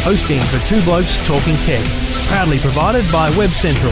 Hosting for Two Blokes Talking Tech. Proudly provided by Web Central.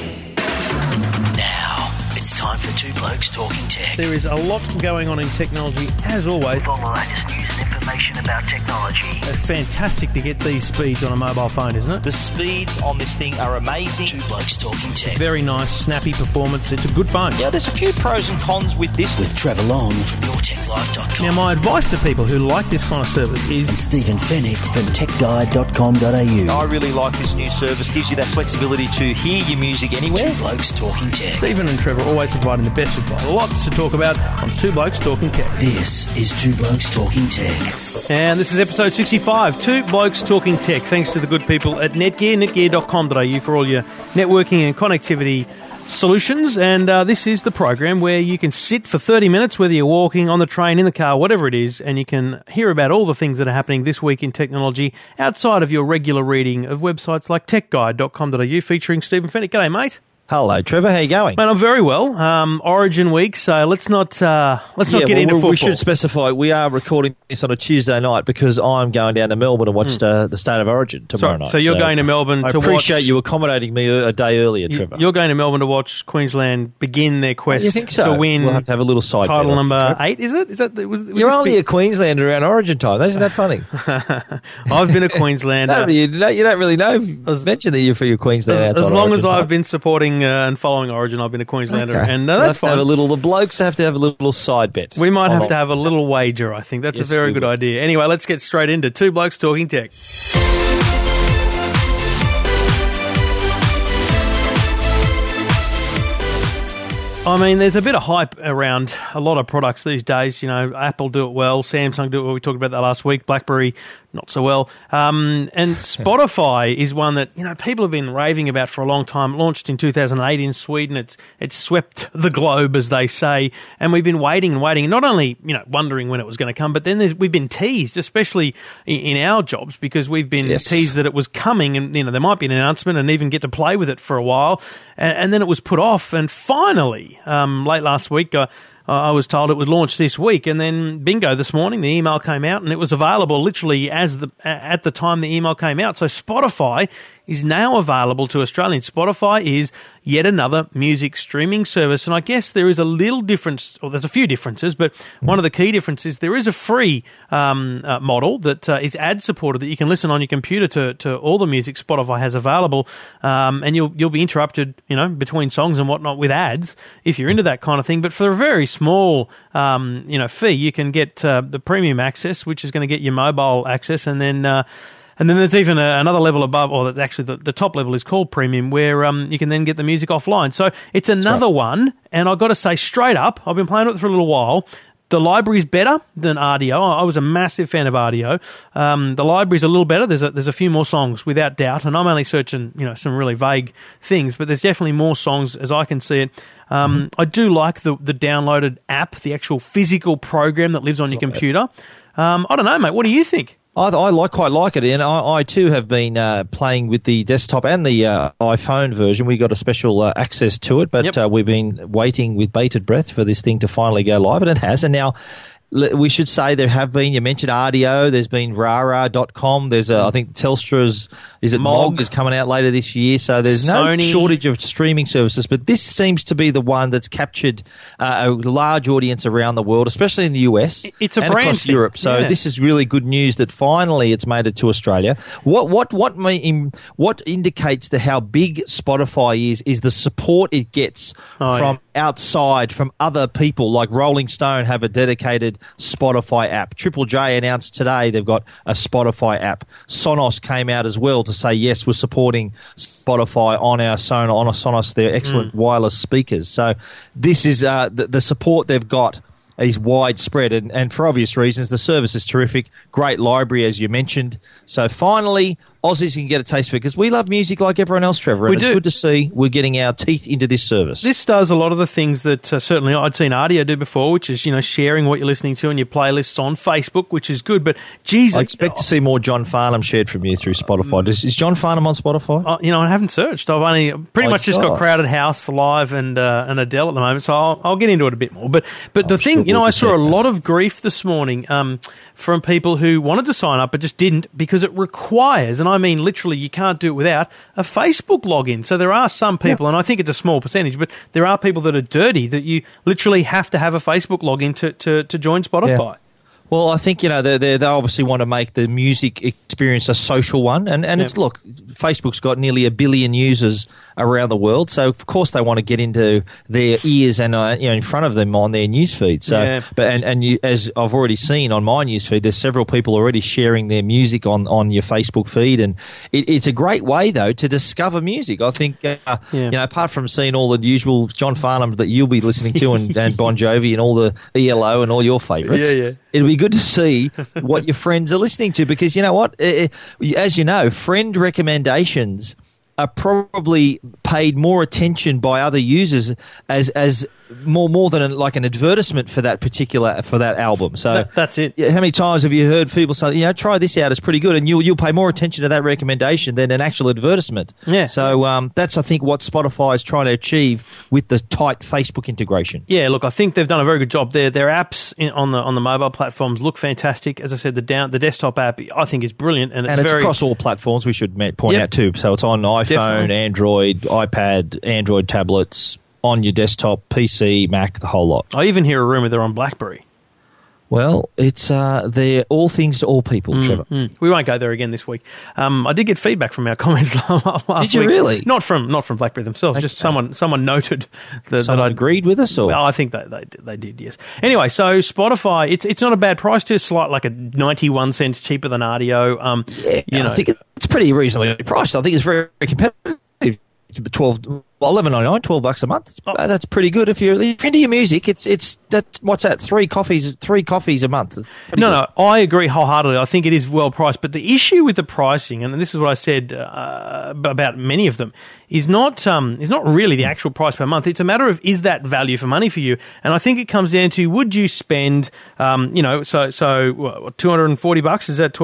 Now, it's time for Two Blokes Talking Tech. There is a lot going on in technology, as always. With all the latest news and information about technology. It's fantastic to get these speeds on a mobile phone, isn't it? The speeds on this thing are amazing. Two Blokes Talking Tech. Very nice, snappy performance. It's a good phone. Yeah, there's a few pros and cons with this. With Trevor Long from YourTechLife.com. Now, my advice to people who like this kind of service is... And Stephen Fennick from TechGuide.com.au. I really like this new service. Gives you that flexibility to hear your music anywhere. Two Blokes Talking Tech. Stephen and Trevor always providing the best advice. Lots to talk about on Two Blokes Talking Tech. This is Two Blokes Talking Tech. And this is episode 65, Two Blokes Talking Tech, thanks to the good people at Netgear, netgear.com.au for all your networking and connectivity solutions. And this is the program where you can sit for 30 minutes, whether you're walking, on the train, in the car, whatever it is, and you can hear about all the things that are happening this week in technology outside of your regular reading of websites like techguide.com.au featuring Stephen Fennick. G'day, mate. Hello, Trevor. How you going? Mate, I'm very well. Origin week, so let's not get into football. We should specify we are recording this on a Tuesday night because I'm going down to Melbourne to watch the State of Origin tomorrow night. So you're going to Melbourne to watch... I appreciate you accommodating me a day earlier, Trevor. You're going to Melbourne to watch Queensland begin their quest to win. We'll have to have a little side title bet number 8. Is it? You're only a Queenslander around Origin time. Isn't that funny? I've been a Queenslander. No, you don't really know. Mention that you're for your Queensland. As long as I've been supporting and following Origin, I've been a Queenslander, and that's fine. The blokes have to have a little side bet. We might have to have a little wager, I think. That's a very good idea. Anyway, let's get straight into Two Blokes Talking Tech. I mean, there's a bit of hype around a lot of products these days. You know, Apple do it well, Samsung do it well. We talked about that last week. BlackBerry, not so well. And Spotify is one that, you know, people have been raving about for a long time. It launched in 2008 in Sweden. It's swept the globe, as they say. And we've been waiting and waiting. Not only, you know, wondering when it was going to come, but then we've been teased, especially in our jobs, because we've been teased that it was coming and, you know, there might be an announcement and even get to play with it for a while. And then it was put off. And finally, late last week, I was told it would launch this week, and then bingo, this morning the email came out and it was available literally at the time the email came out. So Spotify is now available to Australians. Spotify is yet another music streaming service, and I guess there is a little difference, or there's a few differences, but one of the key differences, there is a free model that is ad-supported, that you can listen on your computer to all the music Spotify has available, and you'll be interrupted, you know, between songs and whatnot with ads if you're into that kind of thing. But for a very small fee, you can get the premium access, which is going to get your mobile access, and then there's even another level above, or actually the top level is called Premium, where you can then get the music offline. So it's another one, and I've got to say straight up, I've been playing with it for a little while. The library's better than RDO. I was a massive fan of RDO. The library's a little better. There's a few more songs, without doubt, and I'm only searching, you know, some really vague things, but there's definitely more songs as I can see it. I do like the downloaded app, the actual physical program that lives on your computer. I don't know, mate. What do you think? I quite like it, and I too have been playing with the desktop and the iPhone version. We got a special access to it, but we've been waiting with bated breath for this thing to finally go live, and it has. And now we should say there have been, you mentioned RDO, there's been Rara.com, there's I think Telstra's, is it Mog is coming out later this year, so there's no shortage of streaming services, but this seems to be the one that's captured a large audience around the world, especially in the US it's a and brand across thing. Europe, so this is really good news that finally it's made it to Australia. What indicates to how big Spotify is the support it gets from outside, from other people, like Rolling Stone have a dedicated Spotify app. Triple J announced today they've got a Spotify app. Sonos came out as well to say, yes, we're supporting Spotify on our Sonos, their excellent wireless speakers. So this is the support they've got is widespread, and for obvious reasons, the service is terrific. Great library, as you mentioned. So finally, Aussies can get a taste of it, because we love music like everyone else, Trevor, and it's good to see we're getting our teeth into this service. This does a lot of the things that certainly I'd seen RDO do before, which is, you know, sharing what you're listening to in your playlists on Facebook, which is good. But, geez, I expect to see more John Farnham shared from you through Spotify. Is John Farnham on Spotify? You know, I haven't searched. I've only pretty much just got Crowded House Live and Adele at the moment, so I'll get into it a bit more. But the thing, you know, I saw a lot of grief this morning from people who wanted to sign up but just didn't because it requires, and I mean literally you can't do it without, a Facebook login. So there are some people, and I think it's a small percentage, but there are people that are dirty that you literally have to have a Facebook login to join Spotify. Yeah. Well, I think, they obviously want to make the music experience a social one. And it's, look, Facebook's got nearly 1 billion users around the world. So, of course, they want to get into their ears and, in front of them on their newsfeed. So, as I've already seen on my newsfeed, there's several people already sharing their music on your Facebook feed. And it's a great way, though, to discover music. I think, apart from seeing all the usual John Farnham that you'll be listening to and Bon Jovi and all the ELO and all your favourites, it'll be good to see what your friends are listening to, because you know what, as you know, friend recommendations are probably paid more attention by other users as more than an advertisement for that album. So that's it. How many times have you heard people say, try this out, it's pretty good, and you'll pay more attention to that recommendation than an actual advertisement. Yeah. So that's, I think, what Spotify is trying to achieve with the tight Facebook integration. Yeah, look, I think they've done a very good job there. Their apps on the mobile platforms look fantastic. As I said, the desktop app I think is brilliant, and it's across all platforms. We should point out too. So it's on iPhone, definitely. Android, iPad, Android tablets, on your desktop, PC, Mac, the whole lot. I even hear a rumour they're on BlackBerry. Well, it's they're all things to all people, Trevor. We won't go there again this week. I did get feedback from our comments last week. Did you really? Not from BlackBerry themselves. Okay. Just someone noted that I agreed with us, or well, I think they did. Yes. Anyway, so Spotify, it's not a bad price too. It's like a 91 cents cheaper than Rdio. I think it's pretty reasonably priced. I think it's very, very competitive. $11.99, $12 a month. That's pretty good if you're into your music. That's what's that? Three coffees a month. No, I agree wholeheartedly. I think it is well priced, but the issue with the pricing, and this is what I said about many of them, is not really the actual price per month. It's a matter of, is that value for money for you? And I think it comes down to, would you spend, so $240? Is that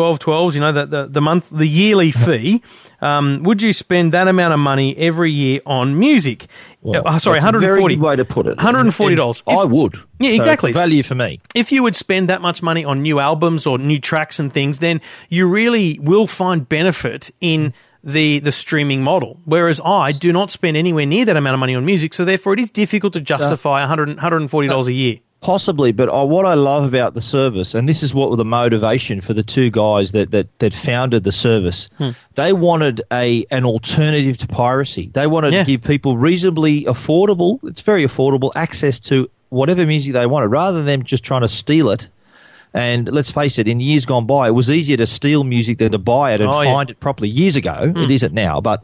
12? The month, the yearly fee. Would you spend that amount of money every year on music? Well, sorry, $140. That's a very good way to put it. $140. I would. Yeah, exactly. So value for me. If you would spend that much money on new albums or new tracks and things, then you really will find benefit in the streaming model. Whereas I do not spend anywhere near that amount of money on music, so therefore it is difficult to justify $140 a year. Possibly, but what I love about the service, and this is what was the motivation for the two guys that founded the service, they wanted an alternative to piracy. They wanted to give people reasonably affordable, it's very affordable, access to whatever music they wanted, rather than them just trying to steal it. And let's face it, in years gone by, it was easier to steal music than to buy it and find it properly. Years ago, it isn't now, but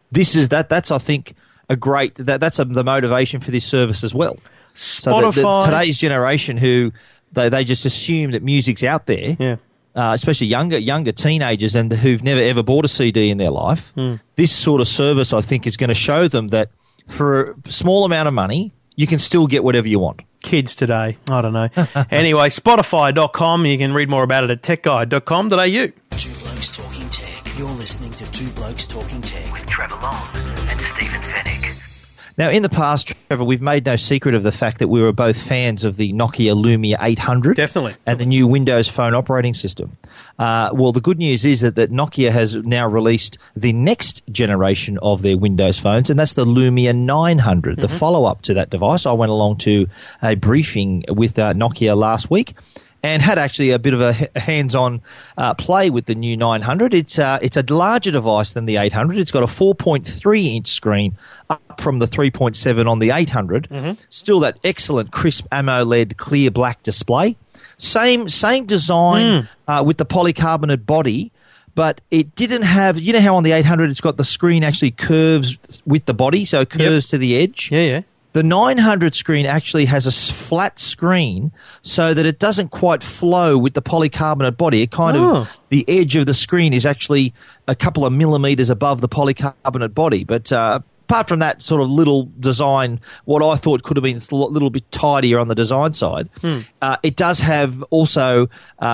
that's I think that's the motivation for this service as well. Spotify. So today's generation, who they just assume that music's out there, especially younger teenagers and who've never ever bought a CD in their life, this sort of service, I think, is going to show them that for a small amount of money, you can still get whatever you want. Kids today, I don't know. Anyway, Spotify.com, you can read more about it at techguide.com.au. Two Blokes Talking Tech. You're listening to Two Blokes Talking Tech with Trevor Long and Stephen Fennick. Now, in the past, Trevor, we've made no secret of the fact that we were both fans of the Nokia Lumia 800. Definitely. And the new Windows Phone operating system. Well, the good news is that Nokia has now released the next generation of their Windows phones, and that's the Lumia 900, the follow-up to that device. I went along to a briefing with Nokia last week and had actually a bit of a hands-on play with the new 900. It's a larger device than the 800. It's got a 4.3-inch screen up from the 3.7 on the 800. Still that excellent crisp AMOLED clear black display. Same design with the polycarbonate body, but it didn't have, you know how on the 800 it's got the screen actually curves with the body, so it curves to the edge? Yeah. The 900 screen actually has a flat screen so that it doesn't quite flow with the polycarbonate body. It kind of, the edge of the screen is actually a couple of millimeters above the polycarbonate body. But apart from that sort of little design, what I thought could have been a little bit tidier on the design side, it does have also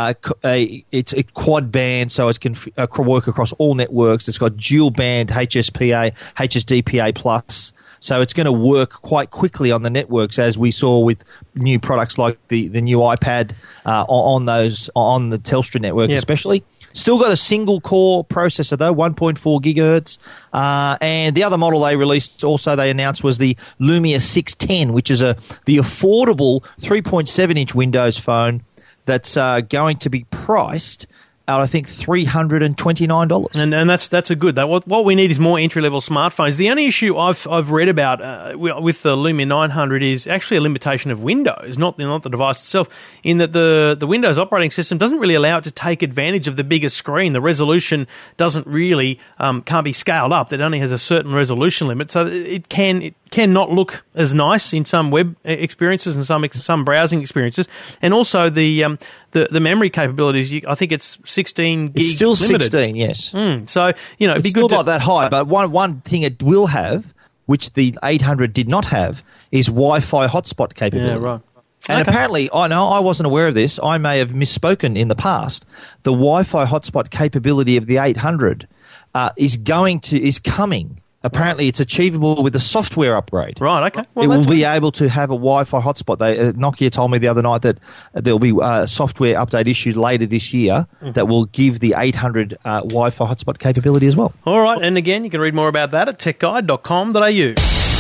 it's a quad band, so it can work across all networks. It's got dual band HSDPA plus. So it's going to work quite quickly on the networks, as we saw with new products like the new iPad on the Telstra network, especially. Still got a single core processor though, 1.4 gigahertz. And the other model they released, also they announced, was the Lumia 610, which is the affordable 3.7-inch Windows phone that's going to be priced at, I think, $329. And that's a good. What we need is more entry-level smartphones. The only issue I've read about with the Lumia 900 is actually a limitation of Windows, not the device itself, in that the Windows operating system doesn't really allow it to take advantage of the bigger screen. The resolution doesn't really can't be scaled up. It only has a certain resolution limit, so it cannot look as nice in some web experiences and some browsing experiences. And also the memory capabilities, I think it's 16 gig. It's still limited. 16, yes. So, it'd be still good not that high, but one thing it will have, which the 800 did not have, is Wi-Fi hotspot capability. Yeah, right. And apparently, I know I wasn't aware of this. I may have misspoken in the past. The Wi-Fi hotspot capability of the 800 is coming. Apparently, it's achievable with a software upgrade. Right, okay. Well, it will be able to have a Wi-Fi hotspot. Nokia told me the other night that there will be a software update issued later this year that will give the 800 Wi-Fi hotspot capability as well. All right, and again, you can read more about that at techguide.com.au.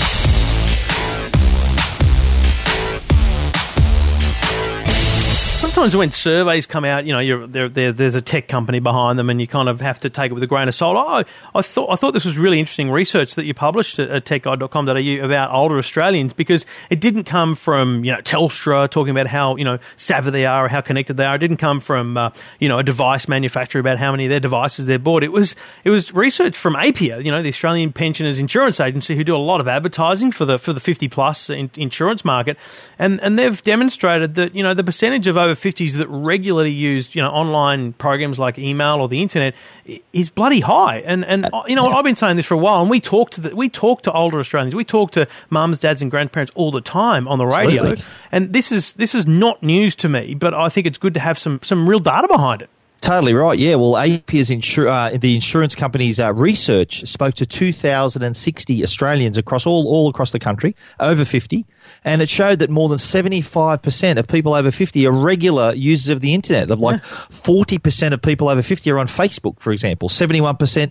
Sometimes when surveys come out, there's a tech company behind them, and you kind of have to take it with a grain of salt. I thought this was really interesting research that you published at techguide.com.au about older Australians, because it didn't come from Telstra talking about how savvy they are or how connected they are. It didn't come from a device manufacturer about how many of their devices they've bought. It was research from APIA, the Australian Pensioners Insurance Agency, who do a lot of advertising for the 50 plus insurance market, and they've demonstrated that the percentage of over 50s that regularly use online programs like email or the internet is bloody high. And I've been saying this for a while, and we talk to older Australians, we talk to mums, dads, and grandparents all the time on the radio. Absolutely. And this is not news to me, but I think it's good to have some real data behind it. Totally right. Yeah. Well, APIA's the insurance company's research spoke to 2,060 Australians all across the country, over 50, and it showed that more than 75% of people over 50 are regular users of the internet. 40% of people over 50 are on Facebook, for example. 71%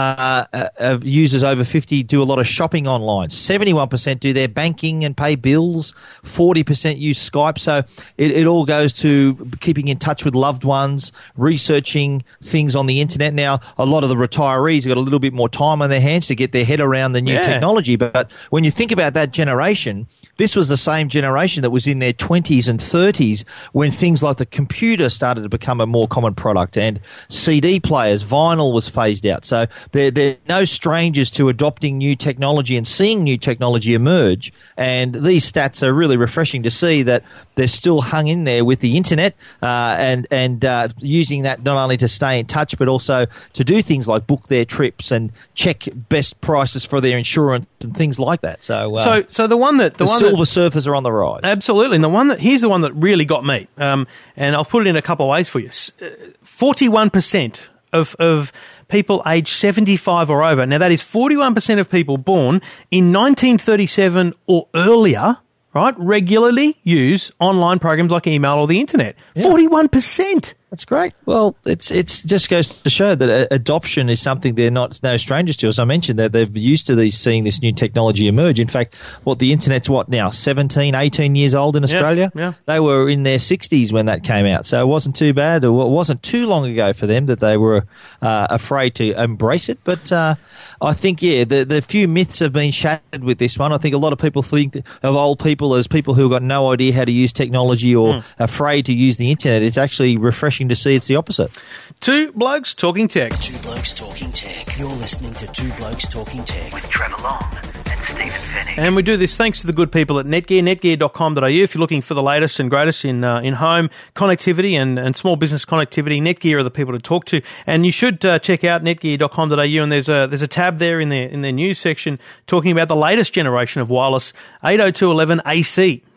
of users over 50 do a lot of shopping online. 71% do their banking and pay bills. 40% use Skype. So it all goes to keeping in touch with loved ones, researching things on the internet. Now, a lot of the retirees have got a little bit more time on their hands to get their head around the new technology. But when you think about that generation, this was the same generation that was in their 20s and 30s when things like the computer started to become a more common product, and CD players, vinyl was phased out. So they're no strangers to adopting new technology and seeing new technology emerge. And these stats are really refreshing to see that they're still hung in there with the internet and using that not only to stay in touch but also to do things like book their trips and check best prices for their insurance and things like that. So the Silver Surfers are on the rise. Absolutely. And here's the one that really got me. And I'll put it in a couple of ways for you. 41% of people aged 75 or over. Now, that is 41% of people born in 1937 or earlier, right, regularly use online programs like email or the internet. Yeah. 41%. That's great. Well, it's just goes to show that adoption is something they're no strangers to. As I mentioned, that they're used to seeing this new technology emerge. In fact, the internet's now, 17, 18 years old in Australia? Yeah. They were in their 60s when that came out, so it wasn't too bad. It wasn't too long ago for them that they were afraid to embrace it. But I think, the few myths have been shattered with this one. I think a lot of people think of old people as people who have got no idea how to use technology or afraid to use the internet. It's actually refreshing to see it's the opposite. Two Blokes Talking Tech. Two Blokes Talking Tech. You're listening to Two Blokes Talking Tech with Trevor Long and Stephen Fennick. And we do this thanks to the good people at Netgear, netgear.com.au. If you're looking for the latest and greatest in home connectivity and small business connectivity, Netgear are the people to talk to. And you should check out netgear.com.au, and there's a tab there in their news section talking about the latest generation of wireless 802.11 AC.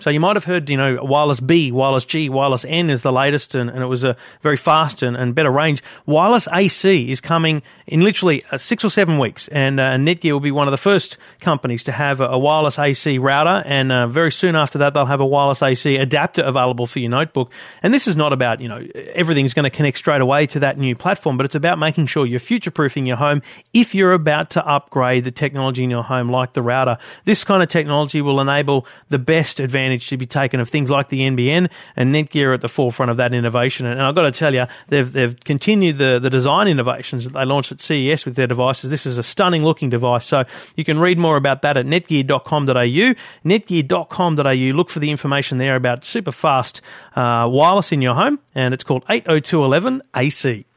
So you might have heard, wireless B, wireless G, wireless N is the latest, and it was a very fast and better range. Wireless AC is coming in literally 6 or 7 weeks, and Netgear will be one of the first companies to have a wireless AC router, and very soon after that they'll have a wireless AC adapter available for your notebook. And this is not about, everything's going to connect straight away to that new platform, but it's about making sure you're future-proofing your home if you're about to upgrade the technology in your home like the router. This kind of technology will enable the best advantage to be taken of things like the NBN, and Netgear at the forefront of that innovation. And I've got to tell you, they've continued the design innovations that they launched at CES with their devices. This is a stunning-looking device, so you can read more about that at netgear.com.au. Netgear.com.au. Look for the information there about super fast wireless in your home, and it's called 802.11 AC.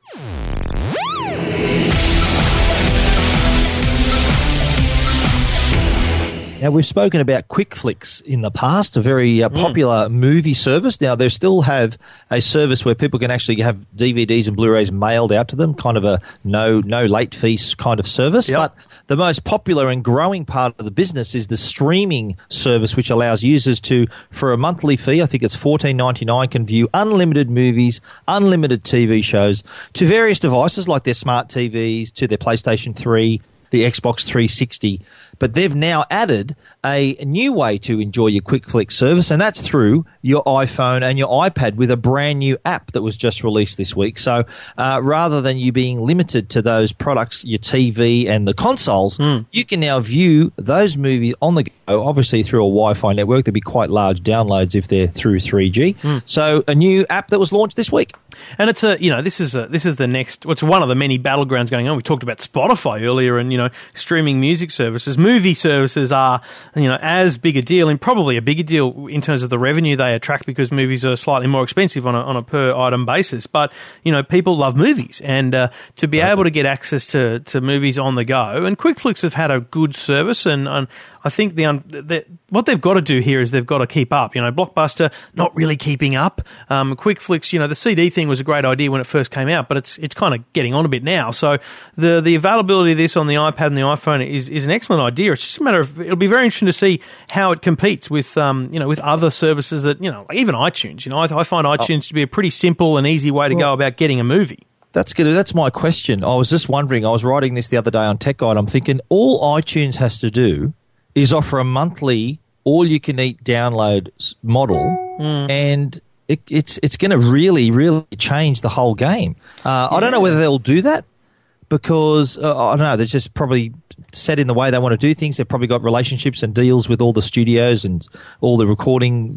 Now, we've spoken about QuickFlix in the past, a very popular movie service. Now, they still have a service where people can actually have DVDs and Blu-rays mailed out to them, kind of a no late fees kind of service. Yep. But the most popular and growing part of the business is the streaming service, which allows users to, for a monthly fee, I think it's $14.99, can view unlimited movies, unlimited TV shows to various devices like their smart TVs, to their PlayStation 3, the Xbox 360. But they've now added a new way to enjoy your QuickFlix service, and that's through your iPhone and your iPad with a brand new app that was just released this week. So rather than you being limited to those products, your TV and the consoles, you can now view those movies on the go, obviously through a Wi-Fi network. There'll be quite large downloads if they're through 3G. So a new app that was launched this week. And it's this is the next. It's one of the many battlegrounds going on. We talked about Spotify earlier, and streaming music services, movie services are as big a deal, and probably a bigger deal in terms of the revenue they attract, because movies are slightly more expensive on a per item basis. But people love movies, and to be able to get access to movies on the go, and QuickFlix have had a good service, and I think what they've got to do here is they've got to keep up. Blockbuster not really keeping up. QuickFlix, the CD thing was a great idea when it first came out, but it's kind of getting on a bit now. So the availability of this on the iPad and the iPhone is an excellent idea. It's just a matter of, it'll be very interesting to see how it competes with with other services that even iTunes. I find iTunes to be a pretty simple and easy way to go about getting a movie. That's good. That's my question. I was just wondering. I was writing this the other day on Tech Guide. I'm thinking all iTunes has to do is offer a monthly all-you-can-eat download model, and it's going to really, really change the whole game. I don't know whether they'll do that because, I don't know, they're just probably set in the way they want to do things. They've probably got relationships and deals with all the studios and all the recording,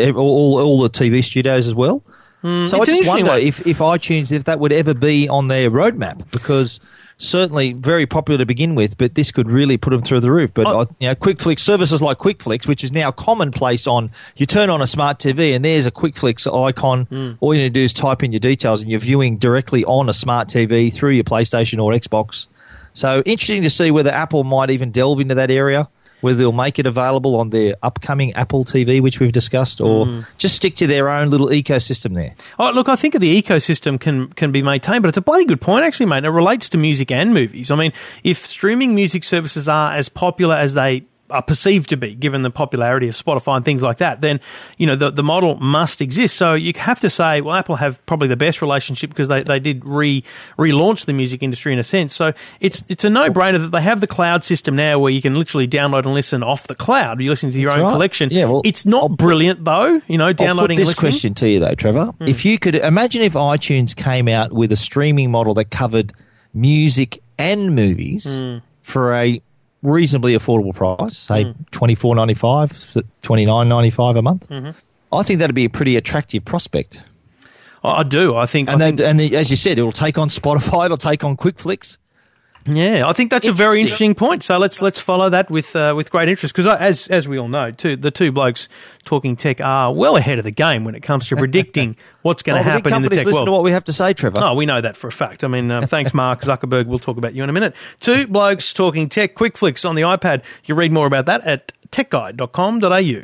all the TV studios as well. So I just wonder if iTunes, if that would ever be on their roadmap, because certainly very popular to begin with, but this could really put them through the roof. But QuickFlix services like QuickFlix, which is now commonplace you turn on a smart TV and there's a QuickFlix icon. All you need to do is type in your details and you're viewing directly on a smart TV through your PlayStation or Xbox. So interesting to see whether Apple might even delve into that area, whether they'll make it available on their upcoming Apple TV, which we've discussed, or just stick to their own little ecosystem there. Oh, look, I think the ecosystem can be maintained, but it's a bloody good point, actually, mate. It relates to music and movies. I mean, if streaming music services are as popular as they are perceived to be, given the popularity of Spotify and things like that, then, the model must exist. So you have to say, well, Apple have probably the best relationship because they did relaunch the music industry in a sense. So it's a no-brainer that they have the cloud system now where you can literally download and listen off the cloud. You're listening to your own collection. Yeah, well, it's not brilliant, though, downloading I'll put this and listening. Question to you, though, Trevor. If you could imagine if iTunes came out with a streaming model that covered music and movies for a reasonably affordable price, say $24.95, $29.95 a month. I think that'd be a pretty attractive prospect. I do. I think, as you said, it'll take on Spotify, it'll take on QuickFlix. Yeah, I think that's a very interesting point. So let's follow that with great interest, because as we all know, the two blokes talking tech are well ahead of the game when it comes to predicting what's going to happen in the tech world. Listen to what we have to say, Trevor. Oh, we know that for a fact. I mean, thanks, Mark Zuckerberg. We'll talk about you in a minute. Two blokes talking tech. QuickFlix on the iPad. You read more about that at techguide.com.au.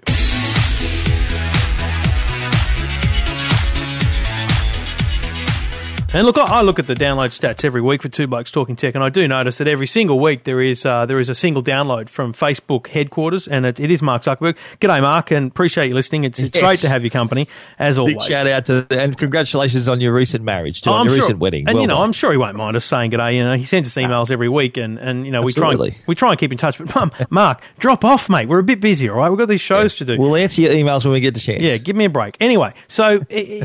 And look, I look at the download stats every week for Two Blokes Talking Tech, and I do notice that every single week there is a single download from Facebook headquarters, and it is Mark Zuckerberg. G'day, Mark, and appreciate you listening. It's great to have your company, as always. Big shout out and congratulations on your recent marriage, too, on your recent wedding. And, I'm sure he won't mind us saying g'day. He sends us emails every week, and we try and keep in touch. But, Mark, drop off, mate. We're a bit busy, all right? We've got these shows to do. We'll answer your emails when we get the chance. Yeah, give me a break. Anyway, so,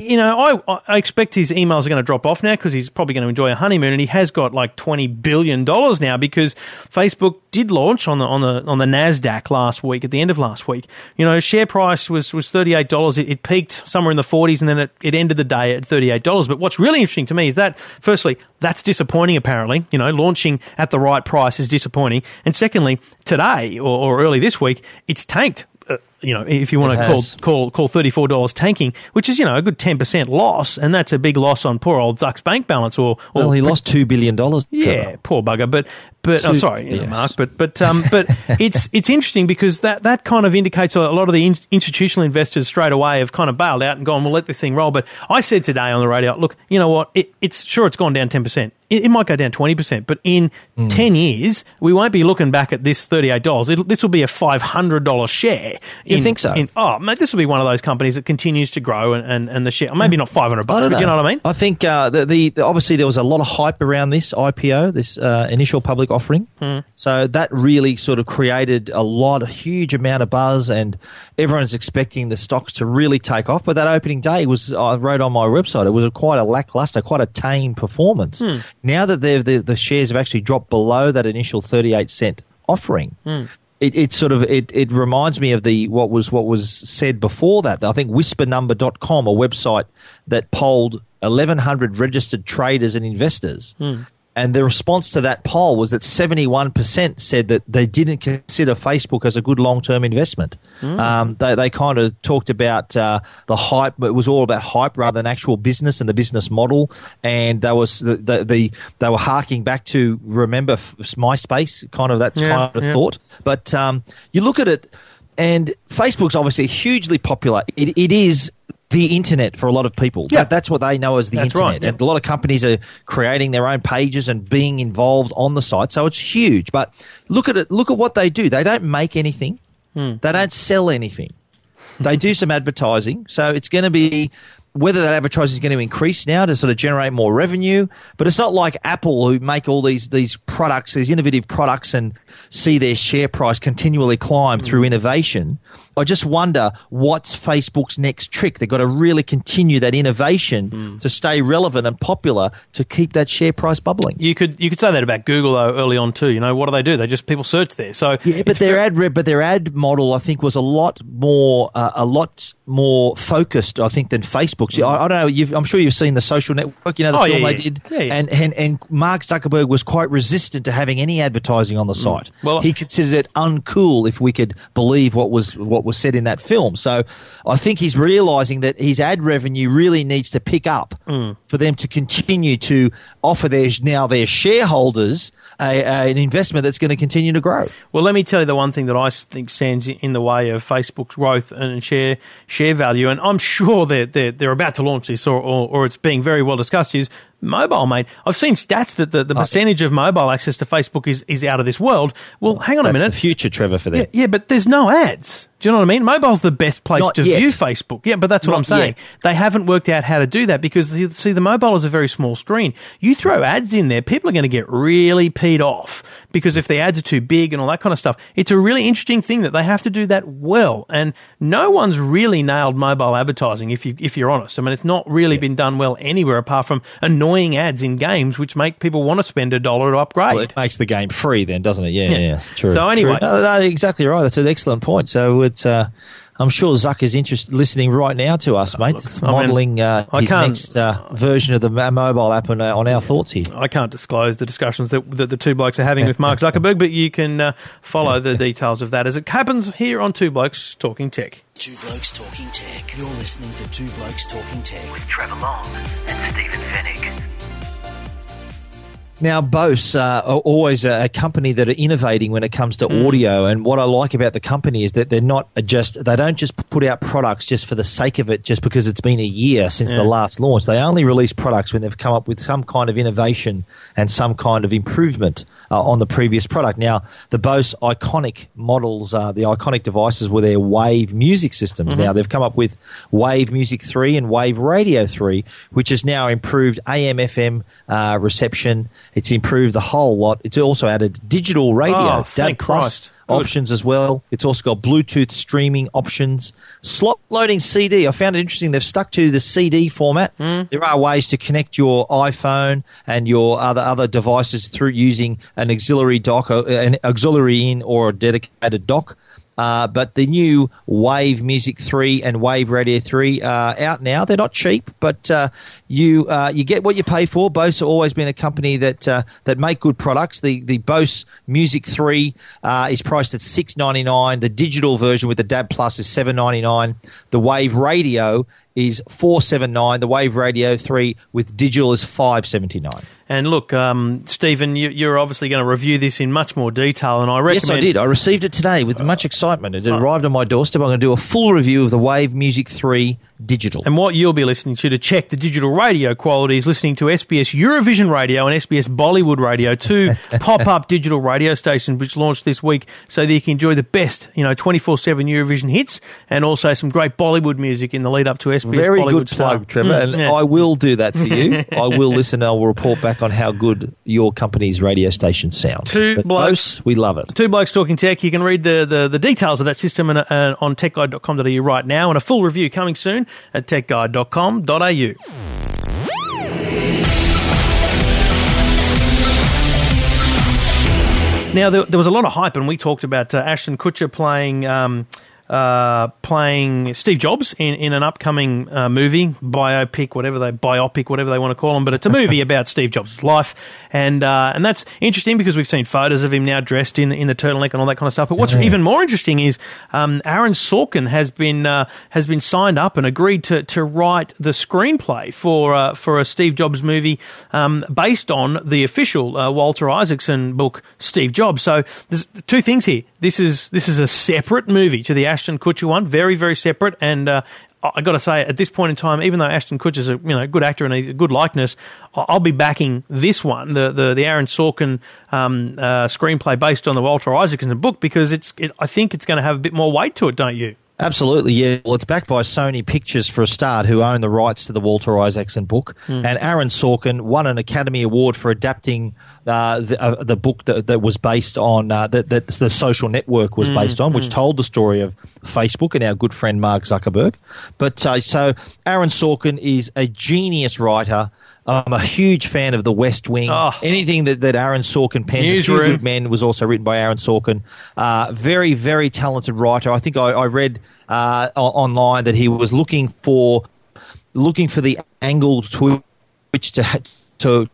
I expect his emails are going to drop off now because he's probably going to enjoy a honeymoon, and he has got like $20 billion now because Facebook did launch on the NASDAQ last week, at the end of last week. Share price was $38. It peaked somewhere in the 40s, and then it ended the day at $38. But what's really interesting to me is that, firstly, that's disappointing, apparently. Launching at the right price is disappointing. And secondly, today or early this week, it's tanked. If you want to call $34 tanking, which is, a good 10% loss, and that's a big loss on poor old Zuck's bank balance. He lost $2 billion. Yeah, poor bugger. But Mark. But it's interesting because that kind of indicates a lot of the institutional investors straight away have kind of bailed out and gone, we'll let this thing roll. But I said today on the radio, look, you know what? It's gone down 10%. It might go down 20%, but in 10 years, we won't be looking back at this $38. This will be a $500 share. You think so? Mate, this will be one of those companies that continues to grow and the share, maybe not $500, but you know what I mean? I think obviously there was a lot of hype around this IPO, this initial public offering. So that really sort of created a huge amount of buzz, and everyone's expecting the stocks to really take off. But that opening day I wrote on my website, it was quite a lackluster, quite a tame performance. Now that the shares have actually dropped below that initial 38-cent offering, it reminds me of what was said before that. I think WhisperNumber.com, a website that polled 1,100 registered traders and investors. And the response to that poll was that 71% said that they didn't consider Facebook as a good long-term investment. They kind of talked about the hype. It was all about hype rather than actual business and the business model. And they were harking back to, remember, MySpace, kind of thought. But you look at it, and Facebook's obviously hugely popular. It is the internet for a lot of people. Yeah. That's what they know as the internet. Right, yeah. And a lot of companies are creating their own pages and being involved on the site. So it's huge. But look at what they do. They don't make anything. They don't sell anything. They do some advertising. So it's going to be whether that advertising is going to increase now to sort of generate more revenue. But it's not like Apple, who make all these products, these innovative products, and see their share price continually climb through innovation. I just wonder what's Facebook's next trick. They've got to really continue that innovation to stay relevant and popular to keep that share price bubbling. You could say that about Google though early on too. What do? They just people search there. So yeah, but their ad model I think was a lot more focused I think than Facebook's. I don't know. I'm sure you've seen The Social Network. The film they did. Yeah. And Mark Zuckerberg was quite resistant to having any advertising on the site. Well, he considered it uncool, if we could believe what was said in that film. So I think he's realizing that his ad revenue really needs to pick up for them to continue to offer their shareholders an investment that's going to continue to grow. Well, let me tell you the one thing that I think stands in the way of Facebook's growth and share value, and I'm sure they're about to launch this or it's being very well discussed, is mobile, mate. I've seen stats that the percentage of mobile access to Facebook is out of this world. Well, hang on a minute. That's the future, Trevor, for them. Yeah, but there's no ads. Do you know what I mean? Mobile's the best place to view Facebook. Yeah, but that's what I'm saying. They haven't worked out how to do that because, see, the mobile is a very small screen. You throw ads in there, people are going to get really peed off because if the ads are too big and all that kind of stuff. It's a really interesting thing that they have to do that well. And no one's really nailed mobile advertising, if you're honest. I mean, it's not really been done well anywhere apart from annoying ads in games which make people want to spend $1 to upgrade. Well, it makes the game free then, doesn't it? Yeah, true. So anyway. True. No, exactly right. That's an excellent point. So it's I'm sure Zuck is listening right now to us, mate, modelling his next version of the mobile app on our thoughts here. I can't disclose the discussions that the two blokes are having with Mark Zuckerberg, but you can follow the details of that as it happens here on Two Blokes Talking Tech. Two Blokes Talking Tech. You're listening to Two Blokes Talking Tech with Trevor Long and Stephen Fennick. Now, Bose are always a company that are innovating when it comes to audio, and what I like about the company is that they don't just put out products just for the sake of it, just because it's been a year since the last launch. They only release products when they've come up with some kind of innovation and some kind of improvement on the previous product. Now, the Bose iconic models, the iconic devices were their Wave music systems. Now, they've come up with Wave Music 3 and Wave Radio 3, which has now improved AM/FM reception. It's improved the whole lot. It's also added digital radio, DAB Plus options as well. It's also got Bluetooth streaming options, slot loading CD. I found it interesting. They've stuck to the CD format. There are ways to connect your iPhone and your other devices through using an auxiliary dock, an auxiliary in or a dedicated dock. But the new Wave Music 3 and Wave Radio 3 are out now. They're not cheap, but you get what you pay for. Bose have always been a company that make good products. The Bose Music 3 is priced at $699. The digital version with the DAB Plus is $799. The Wave Radio is $479. The Wave Radio 3 with digital is $579. And look, Stephen, you're obviously going to review this in much more detail, and I recommend... Yes, I did. I received it today with much excitement. It arrived on my doorstep. I'm going to do a full review of the Wave Music 3 digital. And what you'll be listening to check the digital radio quality is listening to SBS Eurovision Radio and SBS Bollywood Radio, two pop-up digital radio stations which launched this week so that you can enjoy the best, 24/7 Eurovision hits and also some great Bollywood music in the lead up to SBS Very Bollywood good Star. plug, Trevor, and I will do that for you. I will listen and I will report back on how good your company's radio stations sound. Bose, we love it. Two Blokes Talking Tech. You can read the details of that system on techguide.com.au right now, and a full review coming soon at techguide.com.au. Now, there was a lot of hype, and we talked about Ashton Kutcher playing Steve Jobs in an upcoming movie, biopic, whatever they want to call them, but it's a movie about Steve Jobs' life, and that's interesting because we've seen photos of him now dressed in the turtleneck and all that kind of stuff. But what's even more interesting is Aaron Sorkin has been signed up and agreed to write the screenplay for a Steve Jobs movie based on the official Walter Isaacson book Steve Jobs. So there's two things here. This is a separate movie to the Ashton Kutcher one, very, very separate. And I got to say, at this point in time, even though Ashton Kutcher's a good actor and he's a good likeness, I'll be backing this one, the Aaron Sorkin screenplay based on the Walter Isaacson book, because I think it's going to have a bit more weight to it, don't you? Absolutely, yeah. Well, it's backed by Sony Pictures for a start, who own the rights to the Walter Isaacson book. And Aaron Sorkin won an Academy Award for adapting the book that was based on, that the Social Network was based on, which told the story of Facebook and our good friend Mark Zuckerberg. But so Aaron Sorkin is a genius writer. I'm a huge fan of The West Wing. Anything that Aaron Sorkin pens. A Few Good Men was also written by Aaron Sorkin. Very, very talented writer. I think I read online that he was looking for the angle to which to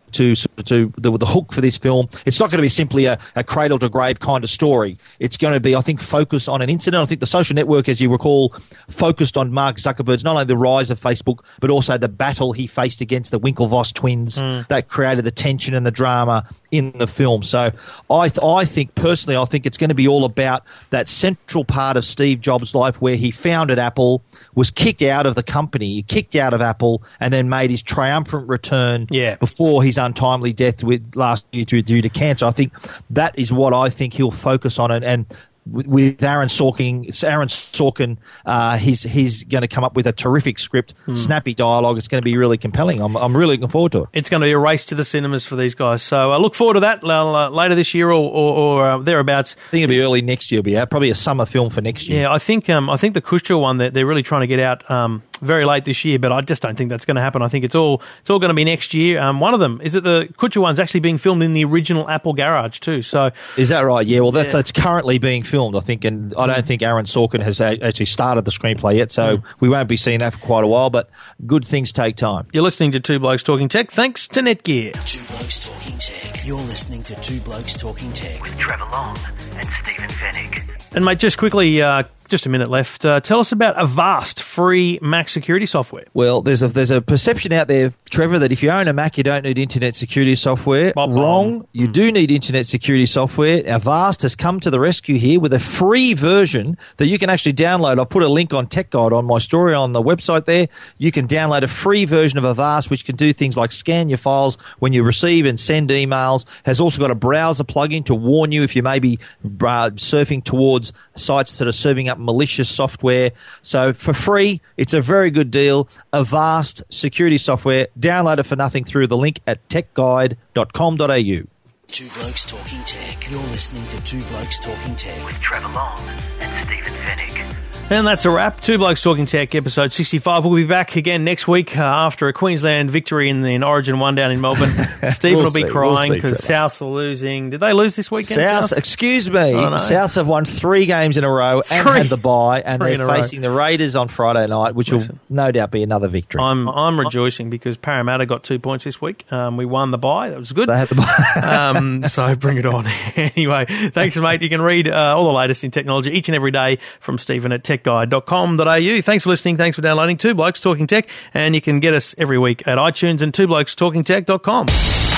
the hook for this film. It's not going to be simply a cradle to grave kind of story. It's going to be, I think, focused on an incident. I think The Social Network, as you recall, focused on Mark Zuckerberg's not only the rise of Facebook, but also the battle he faced against the Winklevoss twins that created the tension and the drama in the film. So I think, personally, I think it's going to be all about that central part of Steve Jobs' life where he founded Apple, was kicked out of the company, kicked out of Apple, and then made his triumphant return before his untimely death last year due to cancer. I think that is what I think he'll focus on, and with Aaron Sorkin, he's going to come up with a terrific script, snappy dialogue. It's going to be really compelling. I'm really looking forward to it. It's going to be a race to the cinemas for these guys. So I look forward to that later this year or thereabouts. I think it'll be early next year. It'll be out, probably a summer film for next year. Yeah, I think the Kutcher one that they're really trying to get out very late this year, but I just don't think that's going to happen. I think it's all going to be next year. One of them is that the Kutcher one's actually being filmed in the original Apple garage too. So is that right? Yeah. Well, that's currently being filmed, I think, and I don't think Aaron Sorkin has actually started the screenplay yet, so we won't be seeing that for quite a while. But good things take time. You're listening to Two Blokes Talking Tech, thanks to Netgear. Two Blokes Talking Tech. You're listening to Two Blokes Talking Tech with Trevor Long and Stephen Fennick. And mate, just quickly, just a minute left. Tell us about Avast free Mac security software. Well, there's a perception out there, Trevor, that if you own a Mac, you don't need internet security software. Wrong. You do need internet security software. Avast has come to the rescue here with a free version that you can actually download. I'll put a link on Tech Guide on my story on the website there. You can download a free version of Avast, which can do things like scan your files when you receive and send emails. Has also got a browser plugin to warn you if you may be surfing towards sites that are serving up malicious software. So for free, it's a very good deal. Avast security software. Download it for nothing through the link at techguide.com.au. Two Blokes Talking Tech. You're listening to Two Blokes Talking Tech with Trevor Long and Stephen Fennick. And that's a wrap. Two Blokes Talking Tech, episode 65. We'll be back again next week after a Queensland victory in Origin 1 down in Melbourne. Stephen will be crying because Souths are losing. Did they lose this weekend? Souths, excuse me. Souths have won 3 games in a row and had the bye, and they're facing the Raiders on Friday night, which will no doubt be another victory. I'm rejoicing because Parramatta got 2 points this week. We won the bye. That was good. They had the bye. So bring it on. Anyway, thanks, mate. You can read all the latest in technology each and every day from Stephen at techguide.com.au. Thanks for listening. Thanks for downloading Two Blokes Talking Tech. And you can get us every week at iTunes and twoblokestalkingtech.com.